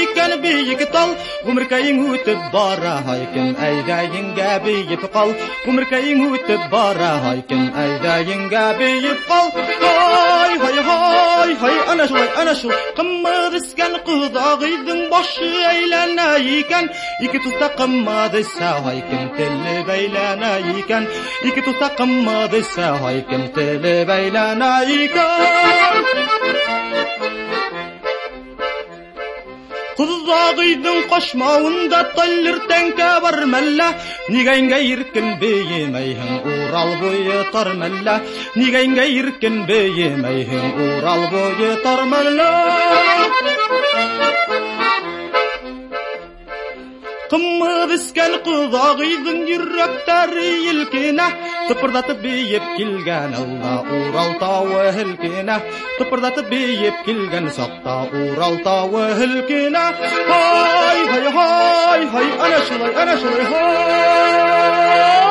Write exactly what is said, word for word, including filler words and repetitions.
икән бейек тал, гомеркәең үтеп бара, һайкем әйдәеңгә бейеп кал, гомеркәең үтеп бара, һайкем әйдәеңгә бейеп кал. Һай һай һай һай ана шулай, ана шул кыммыр искән кудагыйдың башы әйләнә икән, ике туста кыммадыса һайкем теле бәйләнә икән, ике туста кыммадыса һайкем теле бәйләнә икән. Кудагыйдың кашмавында таллыр тәңкә бар мәллә, нигәнгә иркен бейемәйһең Урал буе тар мәллә, нигәнгә иркен бейемәйһең Урал буе тар мәллә. Кыммыр искән кудагыйдың йөрәктәре илкенә, тыпырдатып бейеп килгән алда Урал тауы һелкенә, тыпырдатып бейеп килгән сакта Урал тауы һелкенә. Һай һай һай һай ана шулай, ана шулай һай.